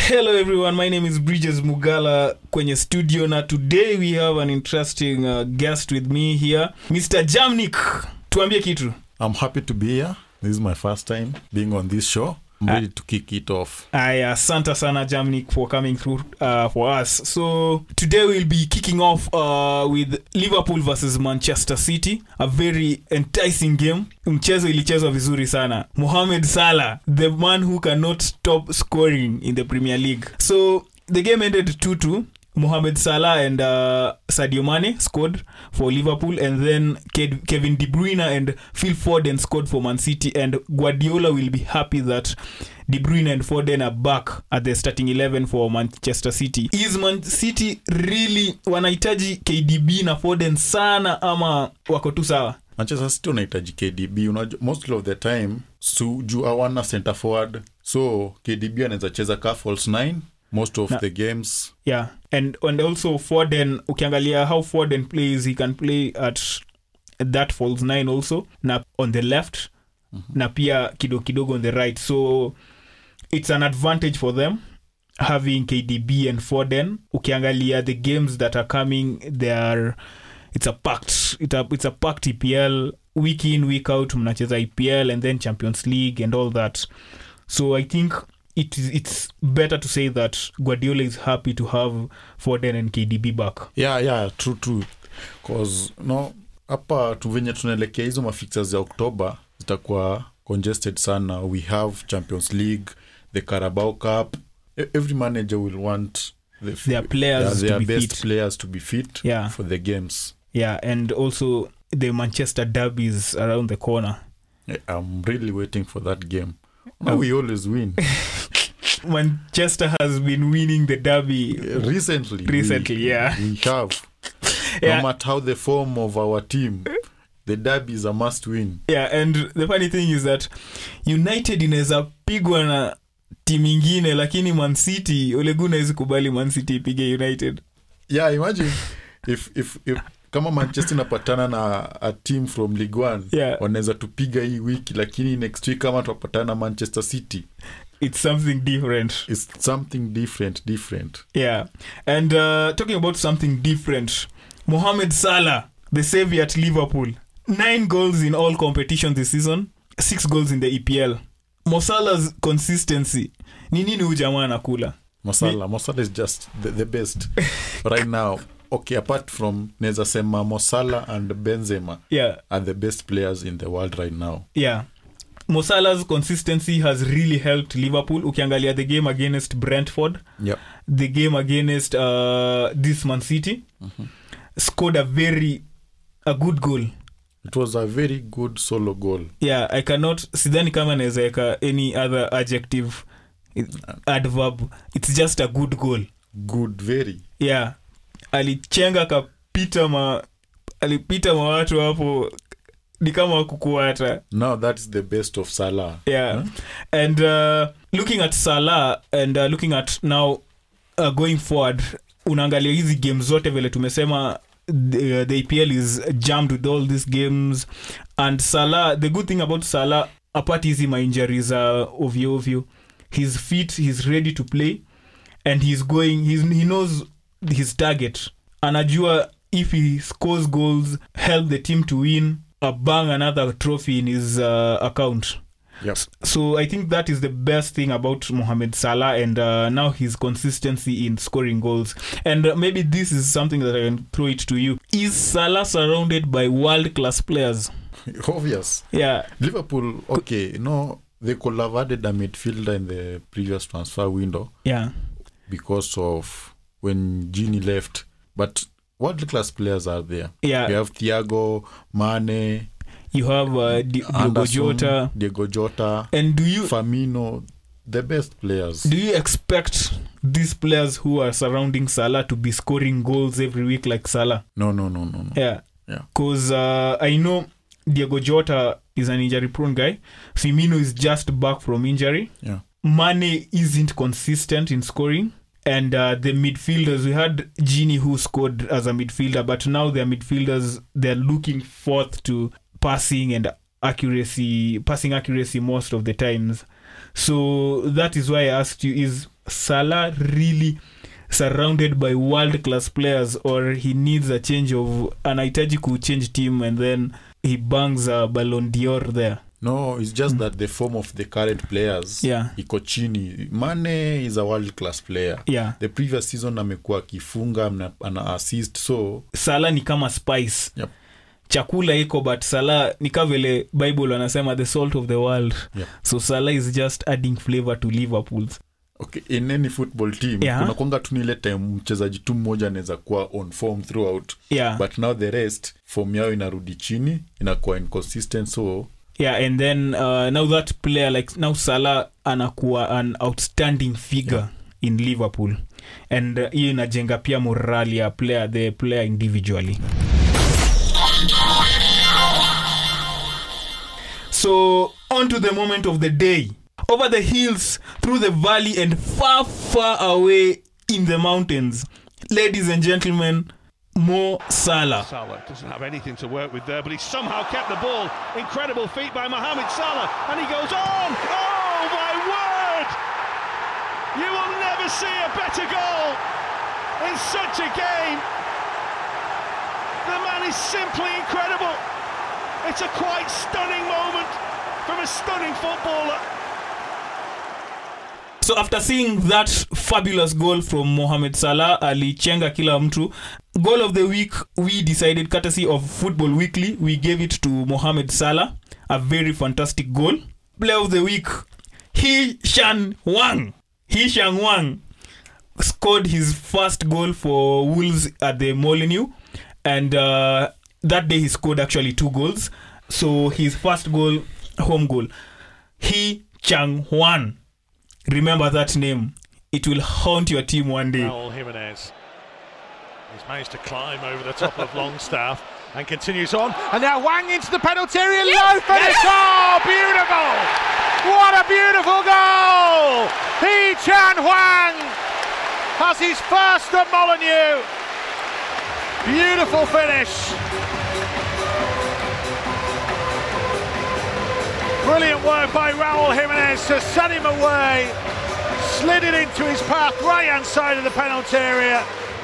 Hello everyone, my name is Bridges Mugala kwenye studio na today we have an interesting guest with me here, Mr. Jamnik. Tuambie kitu. I'm happy to be here. This is my first time being on this show. I'm ready to kick it off. Santa sana Jamnik for coming through for us. So today we'll be kicking off with Liverpool versus Manchester City, a very enticing game. Mchezo ilichezwa vizuri sana. Mohamed Salah, the man who cannot stop scoring in the Premier League. So the game ended 2-2. Mohamed Salah and Sadio Mane scored for Liverpool, and then Kevin De Bruyne and Phil Foden scored for Man City, and Guardiola will be happy that De Bruyne and Foden are back at the starting 11 for Manchester City. Is Man City really wanahitaji KDB na Foden sana ama wako tu sawa? Manchester City wanahitaji KDB. Most of the time juu hawana center forward, so KDB anaweza cheza ka false 9 most of the games. Yeah, and also Foden, ukiangalia how Foden plays, he can play at that false 9 also, na on the left, na pia kidogo on the right. So it's an advantage for them having KDB and Foden. Ukiangalia the games that are coming, it's a packed EPL, week in week out mnacheza EPL and then Champions League and all that. So I think it's better to say that Guardiola is happy to have Foden and KDB back. Yeah, true. Cause hapa tuvenye tunaelekea hizo mafixtures za October zitakuwa congested sana. We have Champions League, the Carabao Cup. Every manager will want their players to be best fit. Players to be fit for the games. Yeah, and also the Manchester derby is around the corner. I'm really waiting for that game. We always win. Manchester has been winning the derby recently. We have. No matter how the form of our team, the derby is a must win. Yeah, and the funny thing is that United inaweza pigwa na timu ingine, lakini Man City, Ole Gunnar hizi kubali Man City ipige United. Yeah, imagine if kama Manchester inapatana na a team from League One, wanaweza tupiga hii wiki, lakini next week kama tupatana Manchester City, it's something different. It's something different. Yeah. And talking about something different, Mohamed Salah, the savior at Liverpool, 9 goals in all competitions this season, 6 goals in the EPL. Mo Salah's consistency, ni nini huyu jamaa anakula? Mo Salah is just the best right now. Okay, apart from naweza sema Mo Salah and Benzema are the best players in the world right now. Yeah. Mo Salah's consistency has really helped Liverpool. Ukiangalia the game against Brentford, the game against this Man City, scored a good goal. It was a very good solo goal. Yeah, I cannot sidhani kama naweza weka any other adjective, adverb. It's just a good goal. Good, very. Yeah. Alichenga alipita watu hapo ni kama kukuata. Now that's the best of Salah. Yeah. And looking at Salah and looking at now going forward, unaangalia hizi games zote vile tumesema, the EPL is jammed with all these games, and Salah, the good thing about Salah, apart hizi my injuries ovyo, he's fit, he's ready to play, and he knows his target. Anajua if he scores goals, help the team to win, bang another trophy in his account. Yep. So I think that is the best thing about Mohamed Salah, and now his consistency in scoring goals. And maybe this is something that I can throw it to you. Is Salah surrounded by world-class players? Obvious. Yeah. Liverpool, okay, they could have added a midfielder in the previous transfer window. Yeah. Because of when Gini left. But world-class players are there. Yeah. You have Thiago, Mane, you have Diogo Jota, and Firmino, the best players. Do you expect these players who are surrounding Salah to be scoring goals every week like Salah? No. Yeah. Because I know Diogo Jota is an injury-prone guy. Firmino is just back from injury. Yeah. Mane isn't consistent in scoring. And the midfielders, we had Gini who scored as a midfielder, but now their midfielders, they're looking forth to passing accuracy most of the times. So that is why I asked you, is Salah really surrounded by world class players, or he needs a change of anahitaji kuchange team and then he bangs a Ballon d'Or there? No, it's just that the form of the current players, iko chini. Mane is a world class player. The previous season amekuwa akifunga, ana assist, so Salah ni kama spice. Yep. Chakula iko, but Salah ni kama vile Bible wanasema the salt of the world. Yep. So Salah is just adding flavor to Liverpool's. Okay, in any football team, kuna kwanga tu ile time mchezaji tu mmoja anaweza kuwa on form throughout. But now the rest, form yao inarudi chini, inakuwa inconsistent, so and then now that player, like now Salah anakuwa an outstanding figure in Liverpool, and hiyo inajenga pia morale ya the player individually. So on to the moment of the day. Over the hills, through the valley, and far, far away in the mountains, ladies and gentlemen, Mo Salah. Salah doesn't have anything to work with there, but he somehow kept the ball. Incredible feat by Mohamed Salah, and he goes on. Oh my word! You will never see a better goal in such a game. The man is simply incredible. It's a quite stunning moment from a stunning footballer. So after seeing that fabulous goal from Mohamed Salah, alichenga kila mtu. Goal of the week, we decided, courtesy of Football Weekly, we gave it to Mohamed Salah. A very fantastic goal. Player of the week, Hee-chan Hwang. Hee-chan Hwang scored his first goal for Wolves at the Molineux. And that day he scored actually 2 goals. So his first goal, home goal. Hee-chan Hwang. Remember that name. It will haunt your team one day. Raul Jimenez. He's managed to climb over the top of Longstaff and continues on. And now Hwang into the penalty area. Low finish. Oh, beautiful. What a beautiful goal. Hee-chan Hwang has his first at Molineux. Beautiful finish. Brilliant work by Raul Jimenez to send him away. Slid it into his path, right hand side of the penalty area.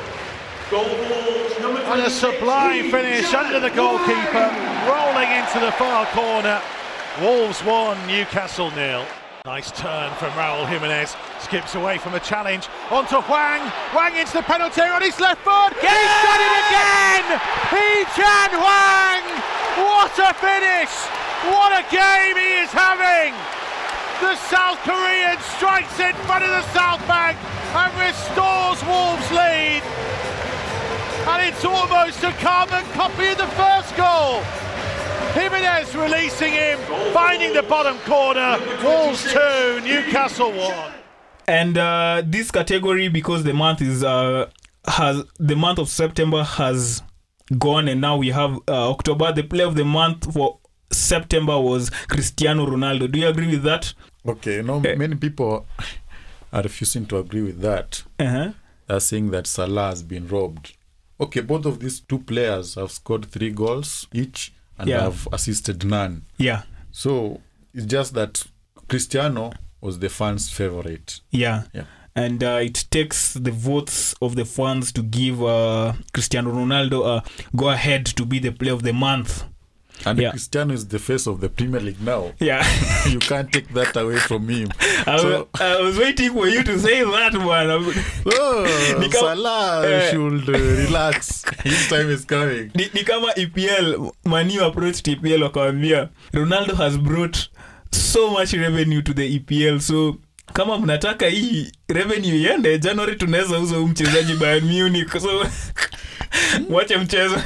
And a sublime finish under the goalkeeper, rolling into the far corner. Wolves 1, Newcastle 0. Nice turn from Raul Jimenez. Skips away from a challenge. Onto Hwang. Hwang into the penalty area on his left foot. Yes! He's done it again! Hee-chan Hwang! What a finish! What a game he is having! The South Korean strikes in front of the South Bank and restores Wolves' lead. And it's almost a carbon copy of the first goal. Jimenez releasing him, finding the bottom corner. Wolves 2, Newcastle 1. And this category, because the month is the month of September has gone, and now we have October. The player of the month for September was Cristiano Ronaldo. Do you agree with that? Okay, many people are refusing to agree with that. They're saying that Salah has been robbed. Okay, both of these 2 players have scored 3 goals each and have assisted none. So it's just that Cristiano was the fans' favorite. And it takes the votes of the fans to give Cristiano Ronaldo a go ahead to be the player of the month. And Cristiano is the face of the Premier League now. You can't take that away from him. I was waiting for you to say that, man. Salah should relax. His time is coming. Ni kama EPL, Manu approached EPL wakawambia, Ronaldo has brought so much revenue to the EPL, so kama mnataka hii revenue iende January tunaweza uza mchezaji Bayern Munich, so wacha mchezo.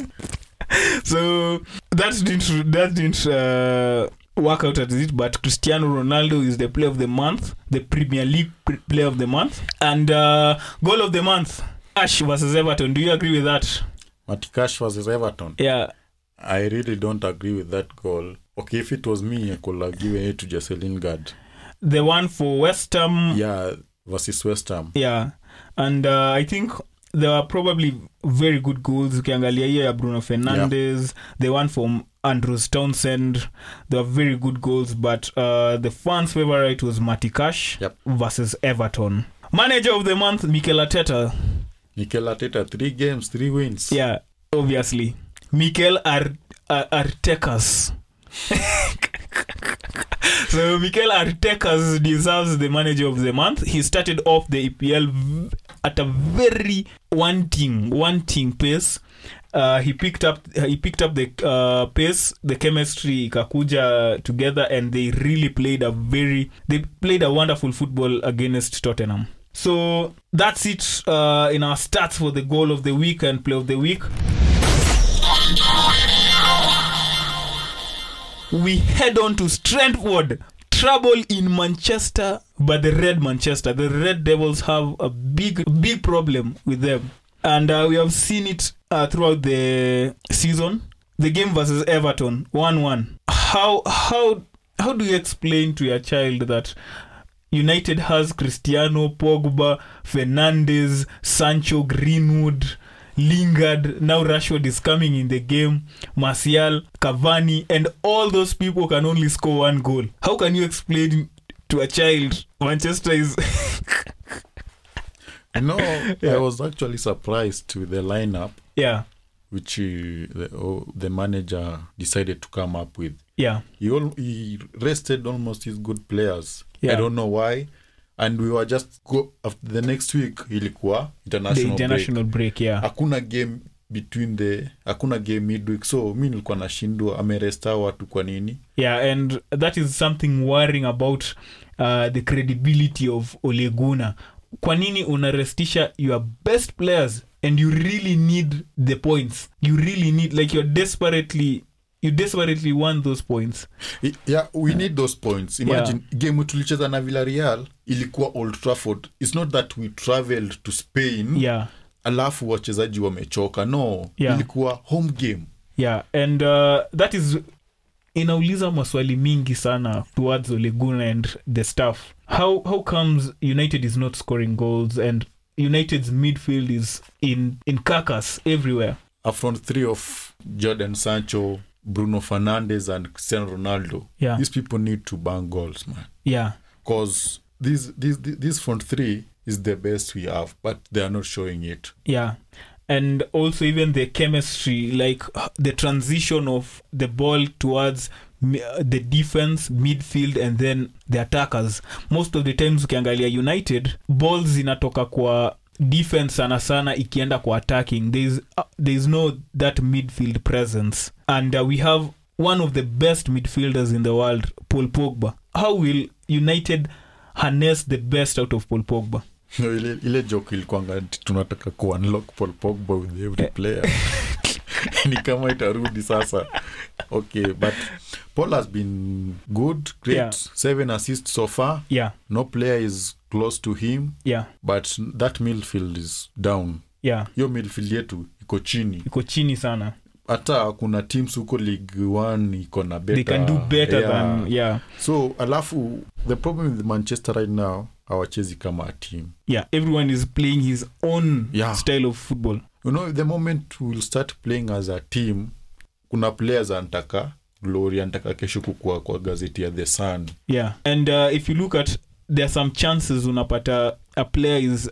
So that didn't work out at it, but Cristiano Ronaldo is the player of the month, the Premier League player of the month, and goal of the month, Cash versus Everton. Do you agree with that? Cash versus Everton? I really don't agree with that goal. Okay, if it was me, I could have given it to Jesse Lingard. The one for West Ham? Versus West Ham. And I think there were probably very good goals. Ukiangalia hiyo ya Bruno Fernandes, the one from Andrews Townsend. They were very good goals, but the fans' favorite was Matty Cash versus Everton. Manager of the month, Mikel Arteta. Mikel Arteta, 3 games, 3 wins. Yeah, obviously. Mikel Artekas. So Mikel Artekas deserves the manager of the month. He started off the EPL at a very wanting pace. He picked up the pace, the chemistry ikakuja together, and they really played a wonderful football against Tottenham. So that's it in our stats for the goal of the week and play of the week. We head on to Brentford. Trouble in Manchester, but the Red Devils have a big problem with them, and we have seen it throughout the season. The game versus Everton, 1-1. How do you explain to your child that United has Cristiano, Pogba, Fernandes, Sancho, Greenwood, Lingard, now Rashford is coming in the game, Martial, Cavani, and all those people can only score 1 goal? How can you explain to a child Manchester is... No, I was actually surprised with the lineup. Yeah. Which the manager decided to come up with. Yeah. He rested almost his good players. Yeah. I don't know why. And we were just after the next week ilikuwa international break. Yeah. Hakuna game midweek, so mimi nilikuwa nashindwa ameresta watu kwa nini. Yeah, and that is something worrying about the credibility of Ole Gunnar. Kwa nini unarestisha your best players and you really need the points? You really need, like, you desperately want those points. Yeah, we need those points. Imagine game tulicheza na Villarreal ilikuwa Old Trafford. It's not that we traveled to Spain. Yeah. Alafu wachezaji wamechoka. No, ilikuwa home game. Yeah, and that is inauliza maswali mingi sana towards Ole Gunnar and the staff. How comes United is not scoring goals and United's midfield is in carcass everywhere? A front 3 of Jadon Sancho, Bruno Fernandes and Cristiano Ronaldo. Yeah. These people need to bang goals, man. Yeah. Because this front 3 is the best we have, but they are not showing it. Yeah. And also even the chemistry, like the transition of the ball towards the defense, midfield, and then the attackers. Most of the times ukiangalia United, balls zinatoka kwa defense sana ikienda kwa attacking. There's no that midfield presence. And we have one of the best midfielders in the world, Paul Pogba. How will United harness the best out of Paul Pogba? No, ile joke ilikuanga tunataka ku-unlock Paul Pogba with every player. Ni kama itarudi sasa. Okay, but Paul has been good, great. Yeah. 7 assists so far. Yeah. No player is close to him. Yeah. But that midfield is down. Yeah. Yo midfield yetu iko chini sana. Hata kuna teams huko League 1 iko na better. They can do better than So alafu the problem with Manchester right now, hawachezi kama a team. Yeah, everyone is playing his own style of football. You know, the moment we'll start playing as a team, kuna players antaka glory, antaka kesho kukua kwa gazeti ya The Sun. Yeah, and if you look at, there are some chances unapata a player is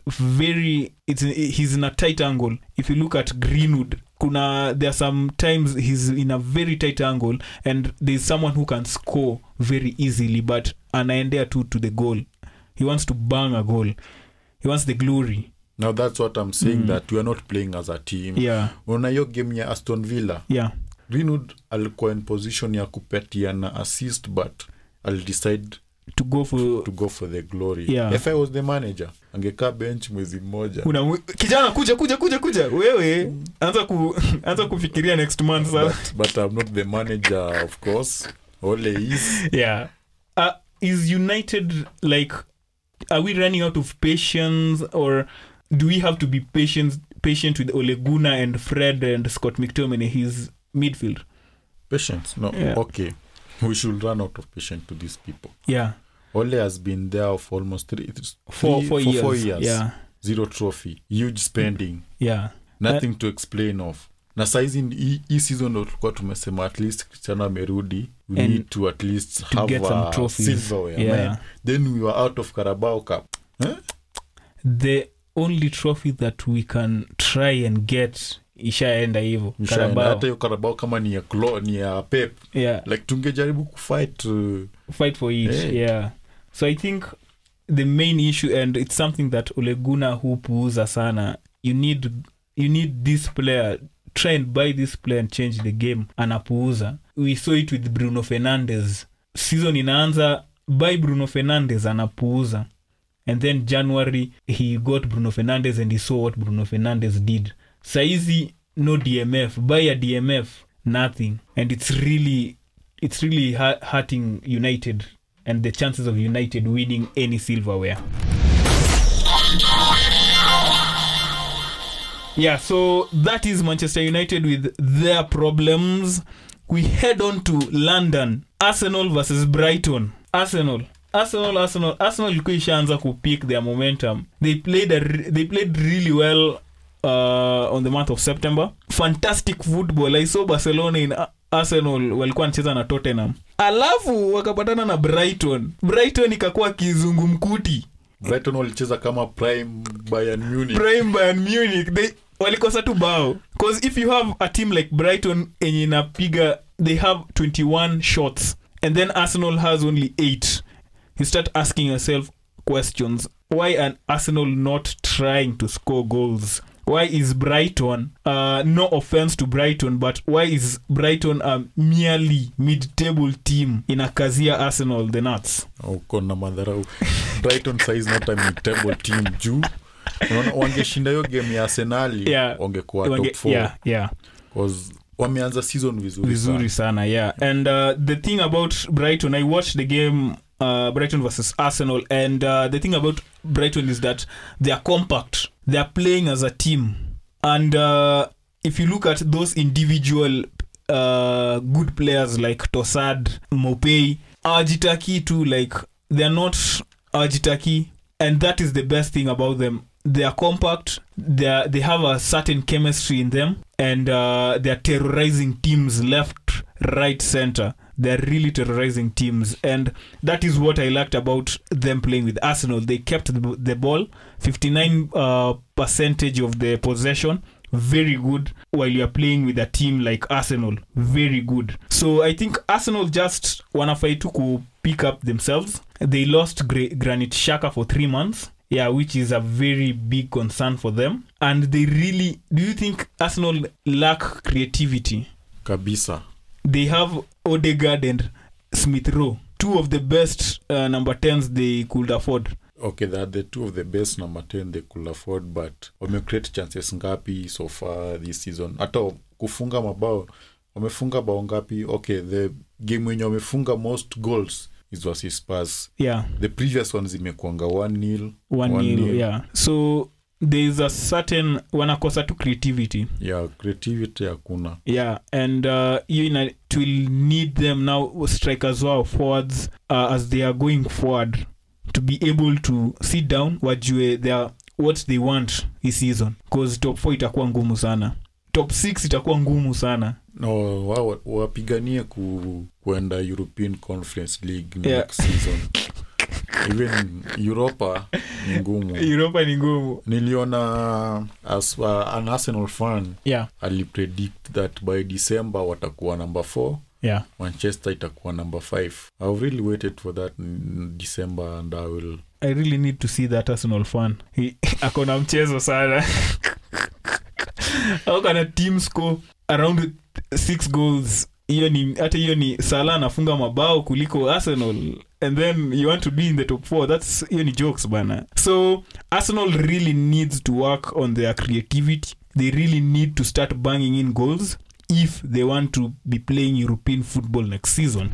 he's in a tight angle. If you look at Greenwood, there are some times he's in a very tight angle and there's someone who can score very easily, but anaendea to the goal. He wants to bang a goal. He wants the glory. Now that's what I'm saying, that we are not playing as a team. Yeah. Una hiyo game ya Aston Villa. Yeah. Greenwood alikuwa in position ya kupatiana assist, but I'll decide to go for the glory. Yeah. If I was the manager, angekaa bench mwezi mmoja. Kijana kuja. Wewe anza kufikiria next month sasa. But I'm not the manager, of course. Ole is. Yeah. Is United, like, are we running out of patience, or do we have to be patient with Ole Gunnar and Fred and Scott McTominay, his midfield? Patience? No. Yeah. Okay. We should run out of patience to these people. Yeah. Ole has been there for almost 4 years. 4 years. Yeah. 0 trophy. Huge spending. Yeah. Nothing to explain of. na saizi hii season ndo tulikuwa tumesema at least Cristiano amerudi, we need to at least to have get some trophies. silverware, man. Then we were out of Carabao Cup. The only trophy that we can try and get ishaenda hivyo Carabao. Hata hiyo Carabao kama ni ya Pep. Like tungejaribu kufight for it. Yeah. So I think the main issue, and it's something that Ole Gunnar hupuuza sana, you need this player, try and buy this player and change the game, anapuuza. We saw it with Bruno Fernandes. Season inaanza, buy Bruno Fernandes, anapuuza. And then January he got Bruno Fernandes and he saw what Bruno Fernandes did. Saizi no DMF, buy a DMF, nothing. And it's really hurting United and the chances of United winning any silverware. Yeah, so that is Manchester United with their problems. We head on to London. Arsenal versus Brighton. Arsenal ilikuwa ishaanza kupick their momentum. They played really well on the month of September. Fantastic football. I saw Barcelona in Arsenal walikuwa wanacheza na Tottenham. Alafu wakapatana na Brighton ikakuwa kizungumkuti. Brighton walicheza kama prime Bayern Munich. They walikosa tu bao. Because if you have a team like Brighton enye inapiga, they have 21 shots and then Arsenal has only 8. You start asking yourself questions. Why an Arsenal not trying to score goals? Why is Brighton, no offense to Brighton, but why is Brighton a merely mid-table team inakazia Arsenal the nuts? Kona madharau. Brighton size not a mid-table team juu. Wangeshinda hiyo game ya Arsenal, wangekuwa top 4. Yeah. Because wameanza season vizuri sana. Yeah. And the thing about Brighton, I watched the game Brighton versus Arsenal, and the thing about Brighton is that they are compact. They are playing as a team, and if you look at those individual good players like Tossard, Mopey, Ajitaki too, like they are not Ajitaki, and that is the best thing about them. They are compact. They have a certain chemistry in them, and they are terrorizing teams left, right, center. They're really terrorizing teams, and that is what I liked about them playing with Arsenal. They kept the ball 59% of the possession, very good, while you are playing with a team like Arsenal, very good. So I think Arsenal just wanafai to pick up themselves. They lost Granit Xhaka for 3 months, which is a very big concern for them. And they really, do you think Arsenal lack creativity? Kabisa. They have Odegaard and Smith Rowe, 2 of the best number 10s they could afford. Okay, they are the 2 of the best number 10 they could afford, but wame create chances ngapi so far this season? Hata kufunga mabao, wamefunga bao ngapi? Okay, the game wenye wamefunga most goals is versus Spurs. Yeah. The previous ones imekuanga 1-0. 1-0, yeah. So there is a certain wanakosa to creativity. Yeah, creativity hakuna. Yeah, and it will need them now, strikers wao, forwards, as they are going forward, to be able to sit down, wajue what they want this season. Because top 4 itakuwa ngumu sana. Top 6 itakuwa ngumu sana. No, wapiganie kuenda European Conference League next season. Even Europa ni ngumu. Niliona as an Arsenal fan, alipredict that by December watakuwa number 4. Yeah. Manchester itakuwa number 5. I've really waited for that in December, and I really need to see that Arsenal fan. Akona mchezo sana. How can a team score around 6 goals? Hiyo ni Salah anafunga mabao kuliko Arsenal, and then you want to be in the top 4. That's hiyo ni jokes bana. So Arsenal really needs to work on their creativity. They really need to start banging in goals if they want to be playing European football next season.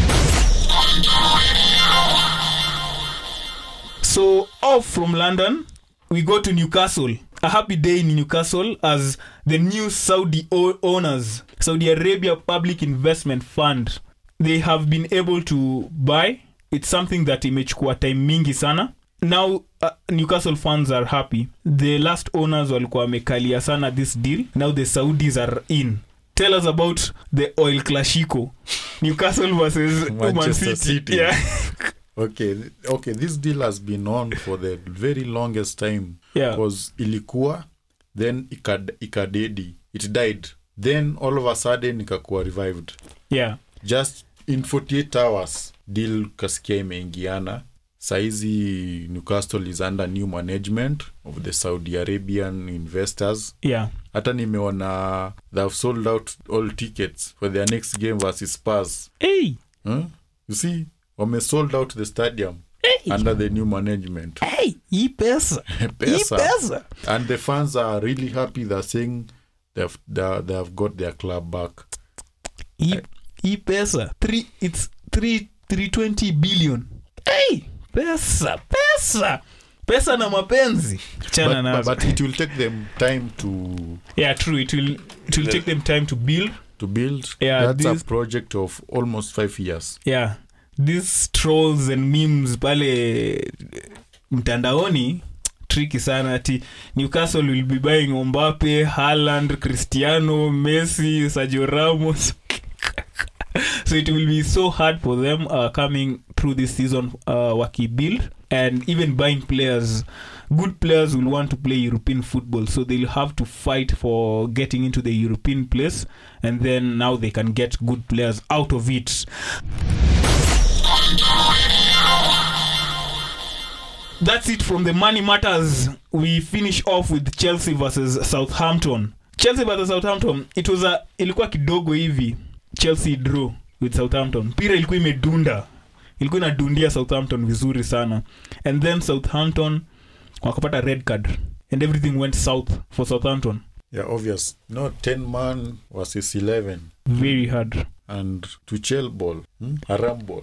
So off from London, we go to Newcastle. A happy day in Newcastle as the new Saudi owners, Saudi Arabia Public Investment Fund, they have been able to buy. It's something that imechukua time mingi sana. now Newcastle fans are happy. The last owners walikuwa wamekalia sana this deal. Now the Saudis are in. Tell us about the oil clasico. Newcastle versus Man City. Yeah. Okay, this deal has been on for the very longest time. Yeah. Because ilikuwa, then ikadedi. It died. Then all of a sudden ikakuwa revived. Yeah. Just in 48 hours, deal kasikia imeingiana. Saizi Newcastle is under new management of the Saudi Arabian investors. Yeah. Hata nimeona they've sold out all tickets for their next game versus Spurs. Hey. You see, wame sold out the stadium under the new management. Hey, hii pesa. And the fans are really happy. They're saying they have got their club back. Hii pesa. It's 320 billion. Hey, pesa na mapenzi. Chana nazo. But it will take them time to... Yeah, true. It will take them time to build. Yeah, that's a project of almost 5 years. Yeah. These trolls and memes pale mtandaoni tricky sana ati Newcastle will be buying Mbappe, Haaland, Cristiano, Messi, Sergio Ramos. So it will be so hard for them coming through this season waki build, and even buying players. Good players will want to play European football, so they'll have to fight for getting into the European place, and then now they can get good players out of it. That's it from the Money Matters. We finish off with Chelsea versus Southampton. Ilikuwa kidogo hivi. Chelsea draw with Southampton. Pira ilikuwa imedunda. Ilikuwa inadundia Southampton vizuri sana. And then Southampton wakapata red card. And everything went south for Southampton. Yeah, obvious. 10 man versus 11. Very hard. And Tuchel ball. Haram ball.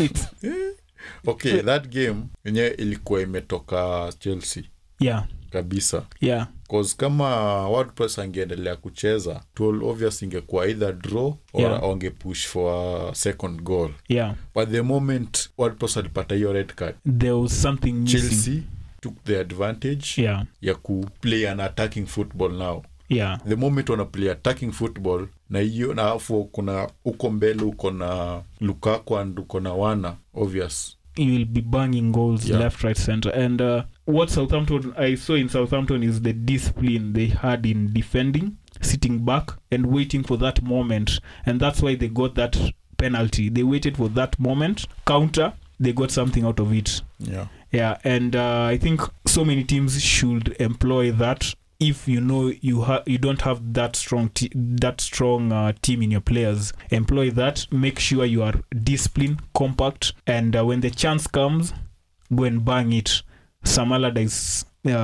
Okay, that game yenye ilikuwa imetoka Chelsea. Yeah. Kabisa. Yeah. Because kama WordPress angeendelea kucheza, tool obvious ingekuwa either draw or onge push for a second goal. Yeah. But the moment WordPress alipata hiyo red card, there was something missing. Chelsea took the advantage ya ku play an attacking football now. Yeah. The moment wana play attacking football, na hiyo na afu kuna uko mbele uko na Lukaku and uko na Wana, obvious. You will be banging goals left, right, center. And what I saw in Southampton is the discipline they had in defending, sitting back and waiting for that moment. And that's why they got that penalty. They waited for that moment, counter, they got something out of it. Yeah. And I think so many teams should employ that. If you know you don't have that strong team in your players, employ that. Make sure you are disciplined, compact, and when the chance comes, go and bang it. Sam Allardyce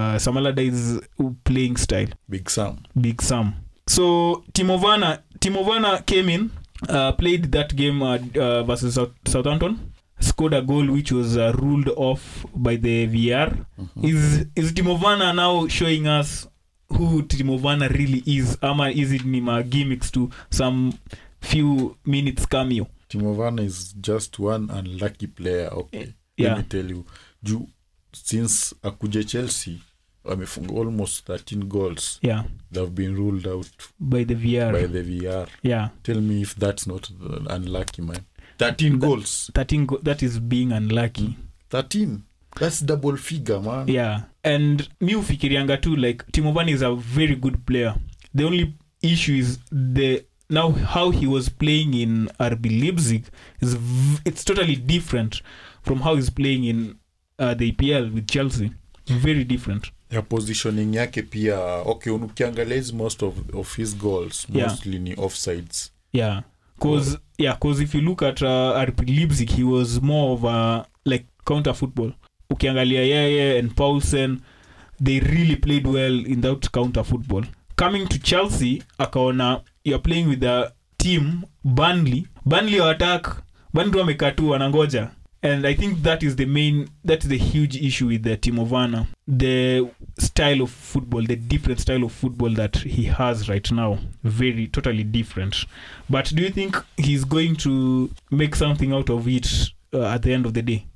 playing style. Big Sam. So Timo Werner came in, played that game versus Southampton. Scored a goal which was ruled off by the VR. Is Timo Werner now showing us who Timo Werner really is? Ama is it Nima gimmicks to some few minutes cameo? Timo Werner is just one unlucky player. Okay. Let me tell you. Since akuje Chelsea, wamefunga almost 13 goals. Yeah. They've been ruled out by the VR. Yeah. Tell me if that's not unlucky, man. 13 goals. 13 that is being unlucky. 13. That's double figure, man. Yeah. And mi ufikirianga too, like Timo Werner is a very good player. The only issue is now how he was playing in RB Leipzig it's totally different from how he's playing in the EPL with Chelsea. Very different. Ya positioning yake pia, okay, unukiangalia most of his goals mostly ni offsides. Yeah. Cause if you look at RB Leipzig, he was more of a like counter football. Ukiangalia yeye and Paulsen, they really played well in that counter football. Coming to Chelsea, akaona you're playing with a team Burnley attack, Burnley wamekatu wanangoja. And I think that's the huge issue with the Timo Werner. The style of football, the different style of football that he has right now, very totally different. But do you think he's going to make something out of it at the end of the day?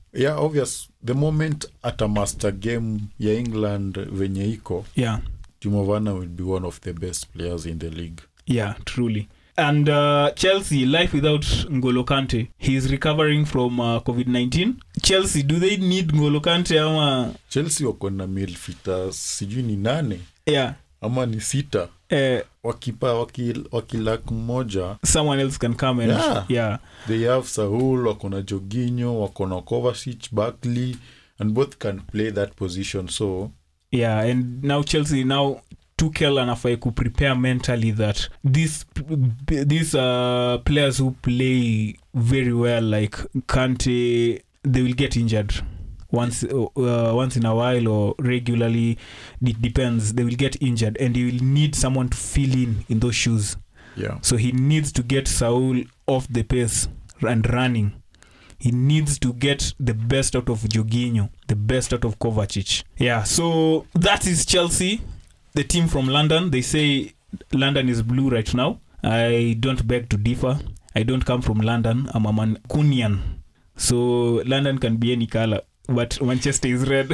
Yeah, obvious. The moment at a master game ya England venye iko, Yeah. Timo Werner will be one of the best players in the league. Yeah, truly. And Chelsea, life without N'Golo Kante. He's recovering from COVID-19. Chelsea, do they need N'Golo Kante ama? Chelsea wako na midfielders sijui ni 8 Yeah. ama ni 6. Wakipa wakilak mmoja, Someone else can come and yeah. They have Saul, wako na Jorginho, wako na Kovacic, Barkley, and both can play that position. So yeah, and now Chelsea Tuchel anafai ku prepare mentally that these players who play very well like Kante, they will get injured once in a while or regularly. It depends. They will get injured and he will need someone to fill in those shoes. yeah, So he needs to get Saul off the pace and running. He needs to get the best out of Jorginho, the best out of Kovacic. Yeah, so that is Chelsea, the team from London. They say London is blue right now. I don't beg to differ. I don't come from London. I'm a Mancunian. So London can be any color, but Manchester is red.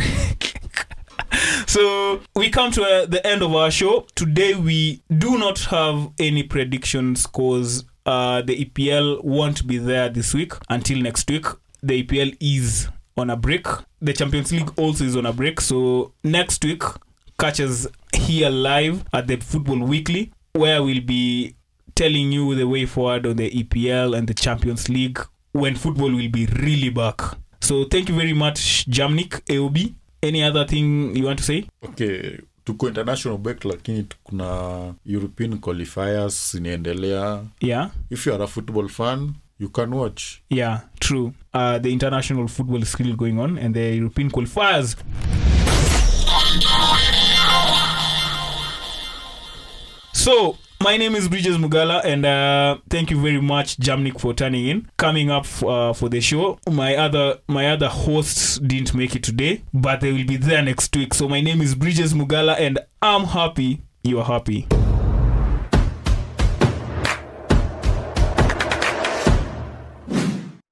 So we come to the end of our show. Today we do not have any predictions because the EPL won't be there this week until next week. The EPL is on a break. The Champions League also is on a break. So next week, catch us here live at the Football Weekly, where we'll be telling you the way forward on the EPL and the Champions League when football will be really back. So thank you very much, Jamnik, AOB. Any other thing you want to say? Okay, tuko international break lakini kuna European qualifiers inaendelea. Yeah. If you are a football fan, you can watch. Yeah, true. The international football is still going on and the European qualifiers. So, my name is Bridges Mugala and thank you very much, Jamnik, for turning in. Coming up for the show, my other hosts didn't make it today, but they will be there next week. So my name is Bridges Mugala and I'm happy you are happy.